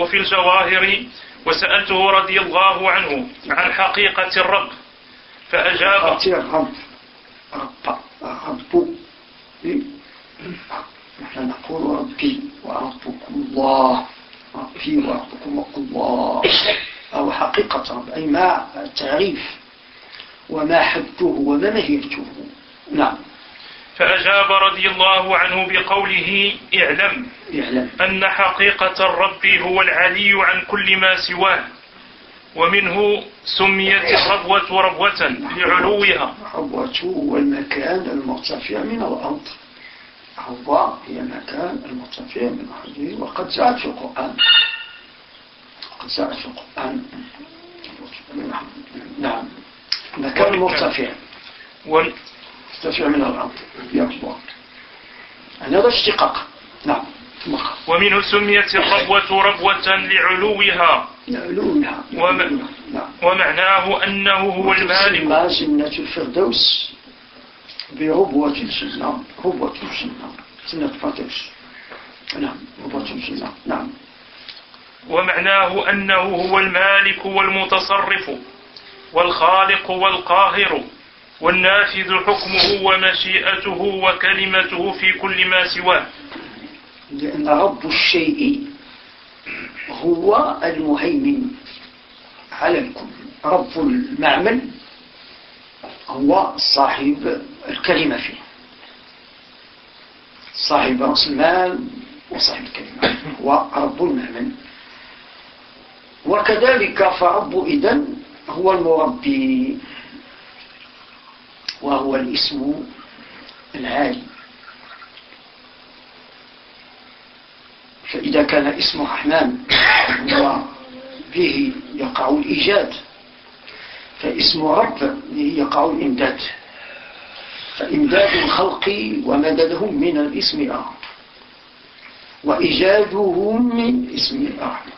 في الجواهر وسألته رضي الله عنه عن حقيقة الرب فأجاب رب نحن نقول ربي وربكم الله، ربي وربكم الله، أو حقيقة رب أي ما التعريف وما حده وما ماهيته. نعم. فأجاب رضي الله عنه بقوله اعلم أن حقيقة الرب هو العلي عن كل ما سواه، ومنه سميت الربوة ربوة لعلوها. الربوة هو المكان المرتفع من الأرض، الربوة هي المكان المرتفع من الأرض، وقد جاءت في القرآن، نعم، مكان مرتفع مرتفع من الأرض يربوة، هذا اشتقاق. نعم. ومنه سميت الربوة ربوة لعلوها ومعناه أنه هو المالك. جنة الفردوس بربوة الجنة، ربوة الجنة، جنة الفردوس. نعم، ربوة الجنة. نعم. ومعناه أنه هو المالك والمتصرف والخالق والقاهر والنافذ حكمه ومشيئته وكلمته في كل ما سواه. لأن رب الشيء هو المهيمن على الكل. رب المعمل هو صاحب الكلمة فيه، صاحب رأس المال وصاحب الكلمة هو رب المعمل. وكذلك فرب إذن هو المربي، وهو الاسم العالي. فإذا كان اسم الرحمن به يقع الإيجاد، فاسم رب يقع الإمداد، فإمداد الخلق ومددهم من الاسم الآخر، وإيجادهم من اسم الآخر.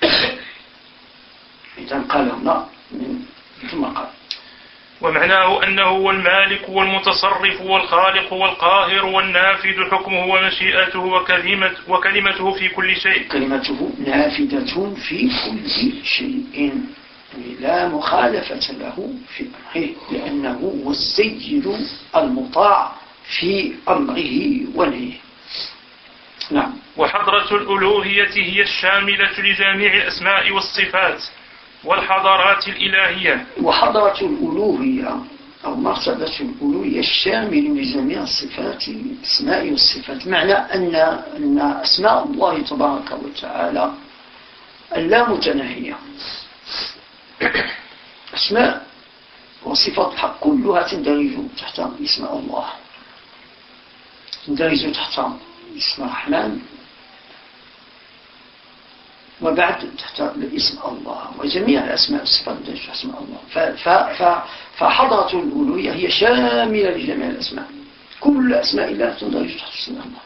إذن قال هنا ثم قال ومعناه أنه هو المالك والمتصرف والخالق والقاهر والنافذ حكمه ومشيئته وكلمته في كل شيء. كلمته نافذة في كل شيء لا مخالفة له في أمره، لأنه هو السيد المطاع في أمره ونهيه. نعم. وحضرة الألوهية هي الشاملة لجميع الأسماء والصفات والحضارات الإلهية. وحضرة الألوهية أو مرتبة الألوهية الشامل لجميع الصفات، الأسماء والصفات، معنى أن أسماء الله تبارك وتعالى اللا متناهية، أسماء وصفات الحق كلها تندرج تحت اسم الله، تندرج تحت اسم الرحمن، وبعد تحت اسم الله، وجميع الأسماء والصفات تندرج تحت اسم الله. فحضرة الألوهية هي شاملة لجميع الأسماء، كل أسماء الله تندرج تحت اسم الله.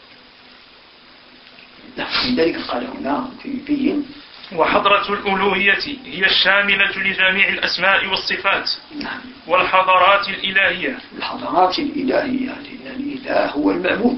لذلك قال هنا يبين وحضرة الألوهية هي الشاملة لجميع الأسماء والصفات والحضارات الإلهية. الحضارات الإلهية، لأن الإله هو المعبود،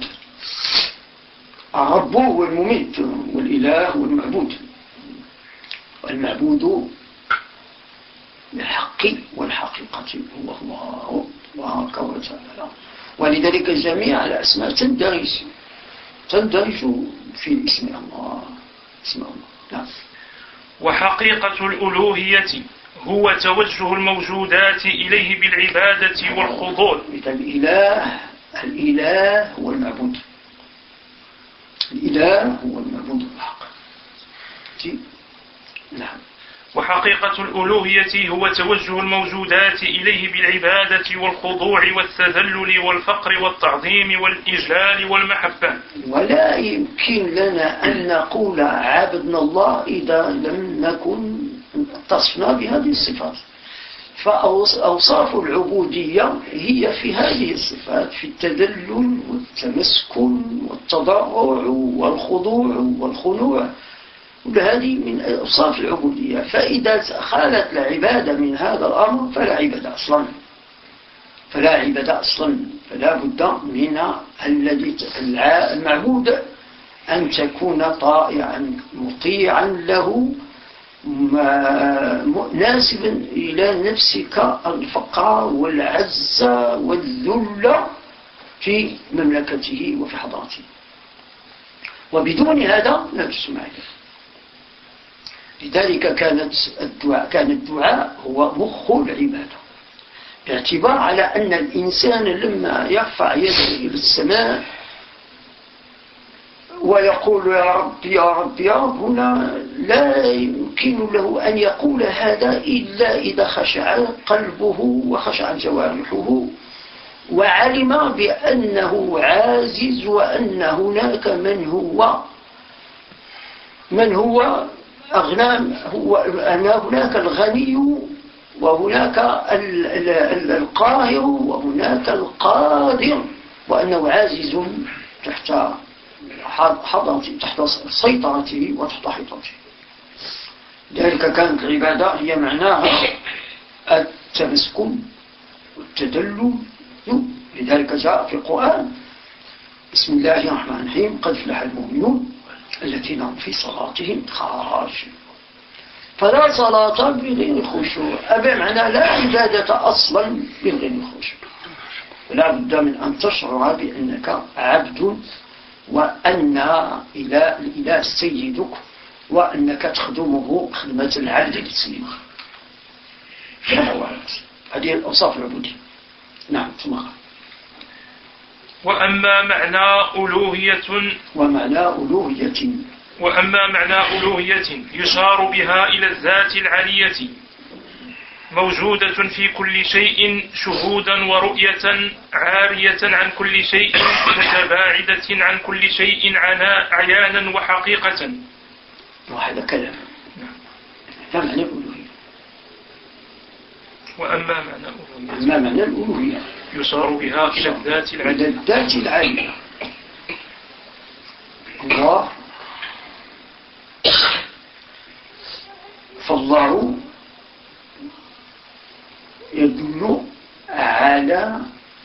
الرب هو المميت، والإله هو المعبود، والمعبود بالحق والحقيقة هو الله تبارك وتعالى. ولذلك جميع الأسماء تندرج في اسم الله، اسم الله. نعم. وحقيقة الألوهية هو توجه الموجودات إليه بالعبادة والخضوع. الإله هو المعبود، الإله هو المعبود بالحق. نعم. وحقيقة الألوهية هو توجه الموجودات إليه بالعبادة والخضوع والتذلل والفقر والتعظيم والإجلال والمحبة. ولا يمكن لنا أن نقول عبدنا الله إذا لم نكن اتصفنا بهذه الصفات. فأوصاف العبودية هي في هذه الصفات، في التذلل والتمسكن والتضرع والخضوع والخنوع، وهذه من أوصاف العبودية. فإذا خالت العبادة من هذا الأمر فلا عبادة أصلا، فلا بد من المعبود أن تكون طائعا مطيعا له ناسبا إلى نفسك الفقر والعز والذل في مملكته وفي حضارته، وبدون هذا لا تسمع له. لذلك كان الدعاء هو مخ العبادة، باعتبار على أن الإنسان لما يرفع يده إلى السماء ويقول يا رب يا رب يا رب، هنا لا يمكن له أن يقول هذا إلا إذا خشع قلبه وخشع جوارحه وعلم بأنه عاجز، وأن هناك من هو أغنى، أن هناك الغني وهناك القاهر وهناك القادر، وأنه عاجز تحت حضرته، تحت سيطرته وتحت حيطته. لذلك كانت العبادة هي معناها التمسكن والتدلل. لذلك جاء في القرآن بسم الله الرحمن الرحيم قد فلح المؤمنون الذين هم في صلاتهم خاشعون. فلا صلاة بغير الخشوع، بمعنى لا عبادة أصلا بغير الخشوع. لا بد من أن تشعر بأنك عبد، وأن الإله سيدك، وأنك تخدمه خدمة العبد لسيده. هذه الأوصاف العبودية. نعم. ثم وأما معنى ألوهية يشار بها إلى الذات العلية موجودة في كل شيء شهودا ورؤية، عارية عن كل شيء، متباعدة عن كل شيء عيانا وحقيقة. وهذا كلام. هذا معنى الألوهية. وأما معنى الألوهية يشار بها إلى الذات العلية. الله، فالله يدل على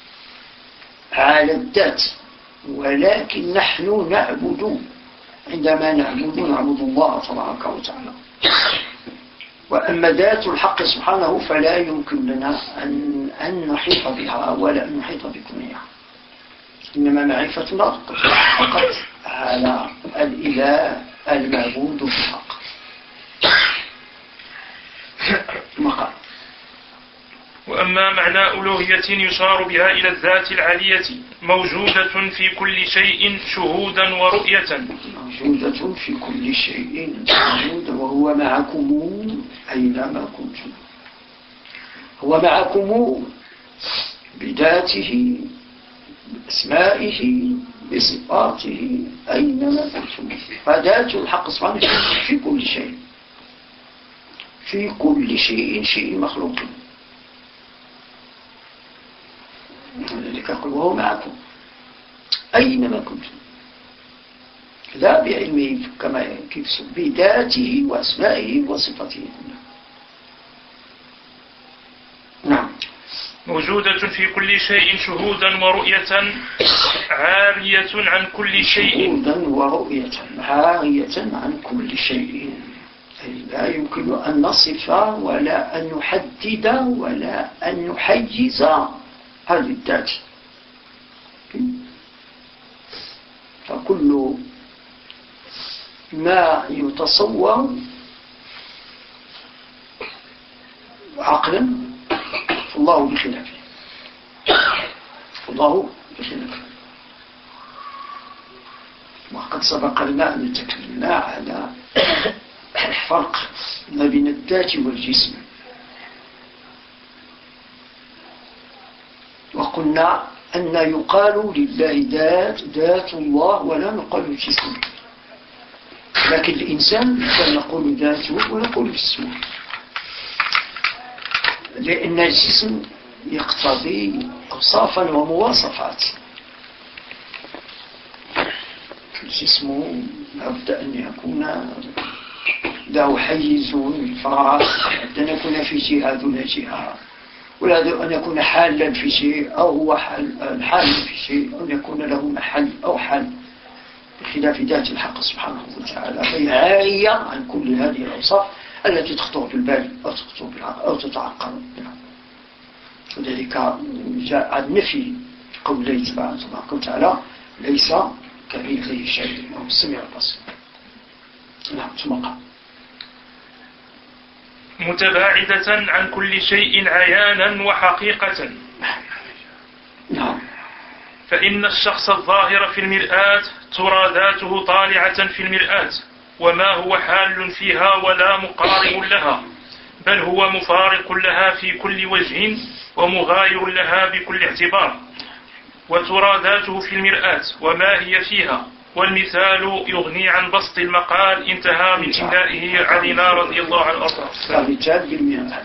الذات، ولكن نحن نعبد، عندما نعبد الله تبارك وتعالى. وأما ذات الحق سبحانه فلا يمكن لنا أن نحيط بها ولا أن نحيط بكونها، إنما معرفتنا فقط على الإله المعبود بالحق. مقال. وأما معنى ألوهية يشار بها إلى الذات العلية موجودة في كل شيء شهودا ورؤية. موجودة في كل شيء شهودا، وهو معكم أينما كنتم. هو معكم بذاته، بأسمائه، بصفاته، أينما كنتم. فذات الحق سبحانه في كل شيء، في كل شيء مخلوق. لذلك أقول وهو معكم أينما كنتم، لا بعلمه كما كيف بذاته وأسمائه وصفاته. نعم. موجودة في كل شيء شهودا ورؤية، عارية عن كل شيء. شهودا ورؤية عارية عن كل شيء، أي لا يمكن أن نصف ولا أن نحدد ولا أن نحيز هذه الذات. فكل ما يتصور عقلا فالله بخلافه، وقد سبق لنا أن تكلمنا على الفرق ما بين الذات والجسم، وقلنا أن يقال لله ذات الله ولا نقال جسم، لكن الإنسان نقول ذاته ونقول جسمه، لأن الجسم يقتضي أوصافا ومواصفات. الجسم لابد أن يكون له حيز الفراغ، أن يكون في جهة دون جهة، ولا أن يكون حالا في شيء أو هو حال في شيء، أو يكون له محل أو حال، بخلاف ذات الحق سبحانه وتعالى، فهي عارية عن كل هذه الأوصاف التي تخطر في البال أو تتعقل. وذلك جاء النفي قوله تبارك وتعالى ليس كمثله شيء وهو السميع البصير. نعم. ثم قال متباعدة عن كل شيء عيانا وحقيقة. نعم. فإن الشخص الظاهر في المرآة ترى ذاته طالعة في المرآة وما هو حال فيها ولا مقارب لها، بل هو مفارق لها في كل وجه ومغاير لها بكل اعتبار. وترى ذاته في المرآة وما هي فيها، والمثال يغني عن بسط المقال. انتهى من إملائه علينا رضي الله عنه وارضاه. فالمثال بالمرآة،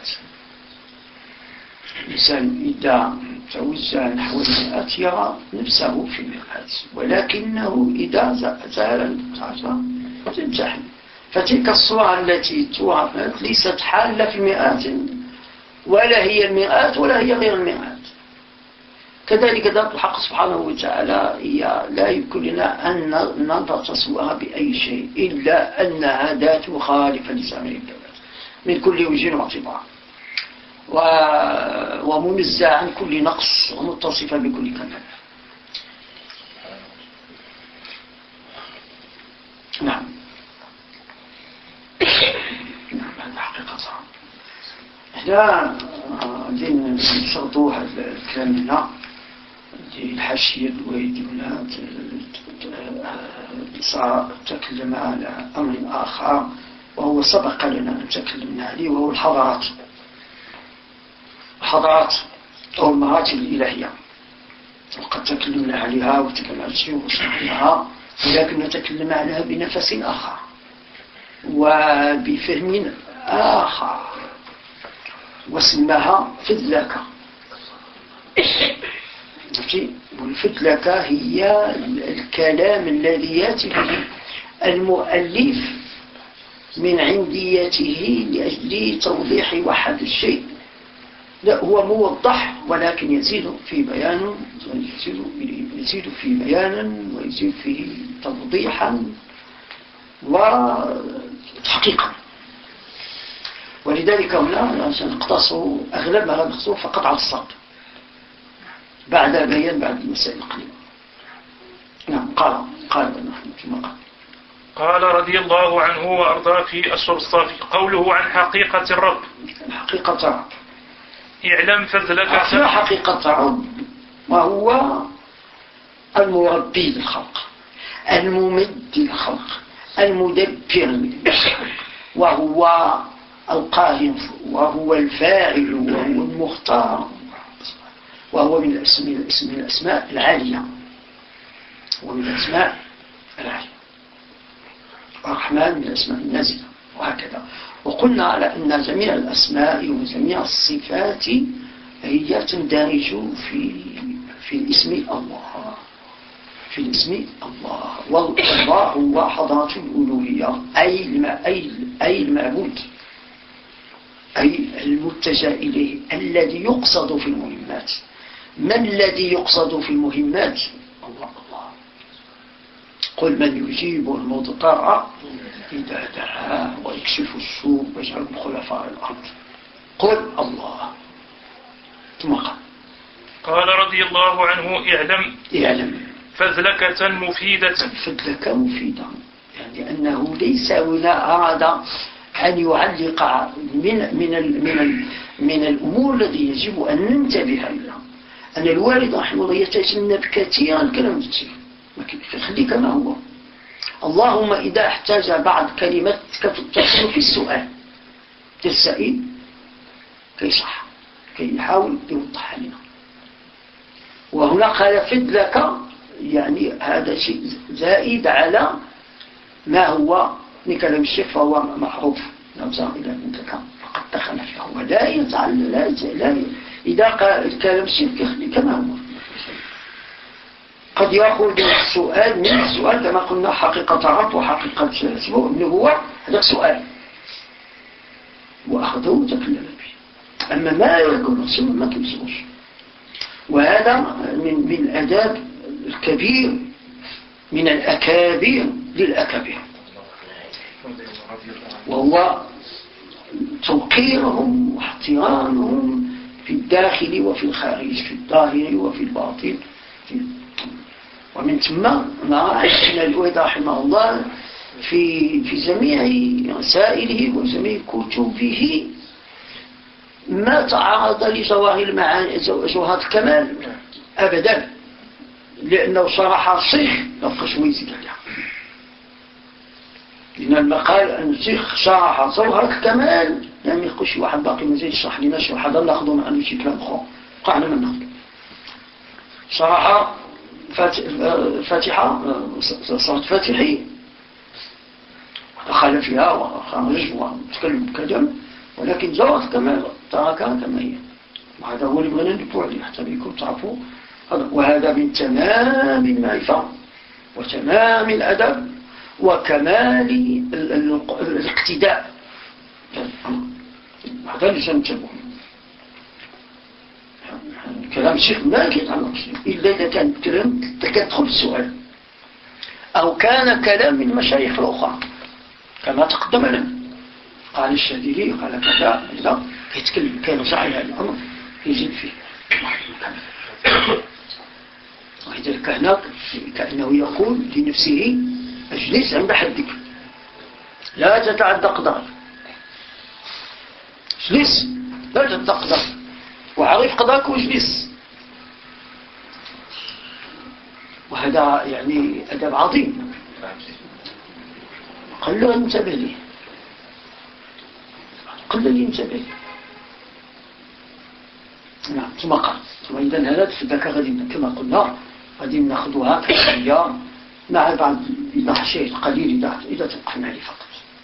الإنسان إذا توجه نحو المرآة يرى نفسه في المرآة، ولكنه إذا زال القاعدة تنتحل. فتلك الصورة التي ترى ليست حالة في المرآة، ولا هي المرآة ولا هي غير المرآة. كذلك ذات الحق سبحانه وتعالى هي لا يمكن لنا أن نتصورها بأي شيء إلا أنها ذات خالفة لسائر الذوات من كل وجه واعتبار، ومنزه عن كل نقص ومتصفة بكل كمال. نعم. نعم. هذا حقيقة صعب. احنا عايزين نشرطوا هذا الكلام هنا. الحاشية الويديونات تكلم على أمر آخر وهو سبق لنا أن تكلمنا عليه، وهو الحضارات أو المراتب الإلهية. وقد تكلمنا عليها وتكلمنا على الشيوخ وشرحناها، ولكن نتكلم عليها بنفس آخر وبفهم آخر، واسمها فذلكة. والفذلكة هي الكلام الذي يأتي به المؤلف من عنديته لأجل توضيح وحد الشيء. لا هو موضح، ولكن يزيد في بيان ويزيد فيه توضيحا وتحقيقا. ولذلك هنا سنقتصر أغلب ما نقتصر فقط على الصوت بعد بيان بعض المسائل القليلة. نعم. قال قال رضي الله عنه وأرضاه في أشرف الصافي قوله عن حقيقة الرب. حقيقة الرب اعلم فذلك حقيقة الرب، وهو المربي للخلق، الممد للخلق، المدبر، وهو القاهر، وهو الفاعل، وهو المختار، وهو من الأسماء العالية، ومن الأسماء العالية. الرحمن من الأسماء النازلة، وهكذا. وقلنا على أن جميع الأسماء وجميع الصفات هي تندرج في الاسم الله، في الاسم الله. والله هو حضرة الألوهية، أي المعبود، أي المتجه إليه، الذي يقصد في المهمات. من الذي يقصد في المهمات؟ الله. قل من يجيب المضطر إذا دعاه ويكشف السوء ويجعلكم خلفاء الأرض. قل الله. ثم قال رضي الله عنه اعلم فذلكة مفيدة. فذلكة مفيدة، يعني أنه ليس هنا أراد أن يعلق من الأمور التي يجب أن ننتبه لها. أن الوالد رحمه الله يتجنب كثيرا الكلام الكثير، خليه كما هو. اللهم إذا احتاج بعض كلمات تتصل في السؤال تسأل كيصح، كي يحاول يوضح لنا. وهنا قال فذلك، يعني هذا شيء زائد على ما هو من كلام الشيخ، فهو معروف. نرجع إلى ذلك فقد دخل فيه، ولا يتعلم لا إذا قال الكلام الشيخ يخلي كما هو. قد يأخذ السؤال من السؤال كما قلنا حقيقة رب وحقيقة النبوة، هذا سؤال وأخذه وتكلم به. أما ما يكون السؤال ما تمسوش، وهذا من الأداب الكبير من الأكابر للأكابر، وهو توقيرهم واحترامهم في الداخل وفي الخارج، في الظاهر وفي الباطن. ومن ثم نرى أن الويد رحمه الله في جميع رسائله وجميع كتبه ما تعرض لظواهر المعاني جوهرة الكمال أبدا، لأنه شرح الشيخ لبقى شوي يزيد عليها، لأن المقال أن الشيخ شرح جوهرة الكمال لم يلقى شي واحد باقي مازال يشرح لنا شي واحد ناخذ عنه شي كلام أخر قعنا من ناخذ. شرح فاتحة صوت فاتحي دخل فيها وخرج وتكلم كلام، ولكن جوهرة الكمال تركها كما هي، وهذا هو اللي بغينا ننبهوا عليه حتى بكم تعرفوا. وهذا من تمام المعرفة وتمام الأدب وكمال الاقتداء. هذا اللي سنتبه. كلام الشيخ ما يتعلق إلا إذا كان كلام تدخل السؤال أو كان كلام من مشايخ الأخرى كما تقدم لنا. قال الشاذلي قال كذا إذا يتكلم كان صحيح هذا الأمر يزيد فيه. ولذلك هناك كأنه يقول لنفسه اجلس عند حدك لا تتعدى قدرك، اجلس لا تتعدى قدرك وعرف قدرك واجلس. وهذا يعني أدب عظيم قل له انتبه لي، قل لي انتبه لي. نعم ثم قال ثم إذن هذا فذاك غادي كما قلنا غادي ناخذها كحية مع بعض الشيء القليل إذا توقفنا عليه فقط.